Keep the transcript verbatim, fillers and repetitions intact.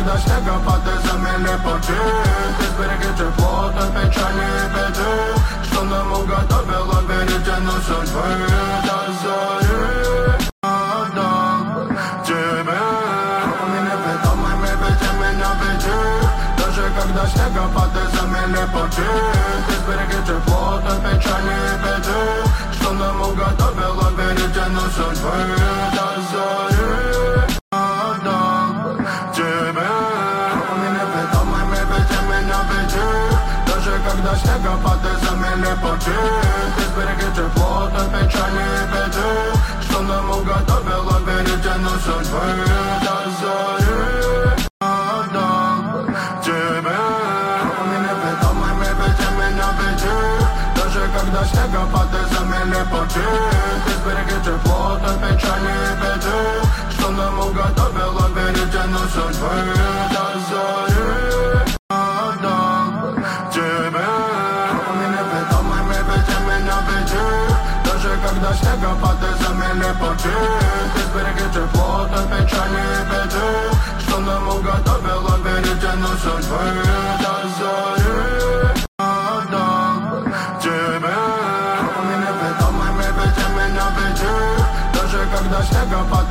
когда снегопады замели пути. Ты сбереги тепло от печали и беды, что нам уготовила веретено судьбы. До зари отдал тебе. Кроме ведомыми веди меня веди, даже когда снегопады замели пути. Ты сбереги тепло от печали и беды, что нам уготовила веретено судьбы. До зари отдал тебе. Кроме неведомыми веди меня веди, даже когда снегопады замели пути. Ты сбереги тепло от печали и беды, что нам уготовила веретено судьбы. До зари отдал тебе. Кроме неведомыми веди меня веди, даже когда снегопады замели пути. Ты сбереги тепло от печали и беды, что нам уготовила веретено судьбы. До зари отдал тебе. Кроме неведомыми веди меня веди, даже когда снегопады замели пути. Ты сбереги тепло от печали и беды, что нам уготовила веретено судьбы.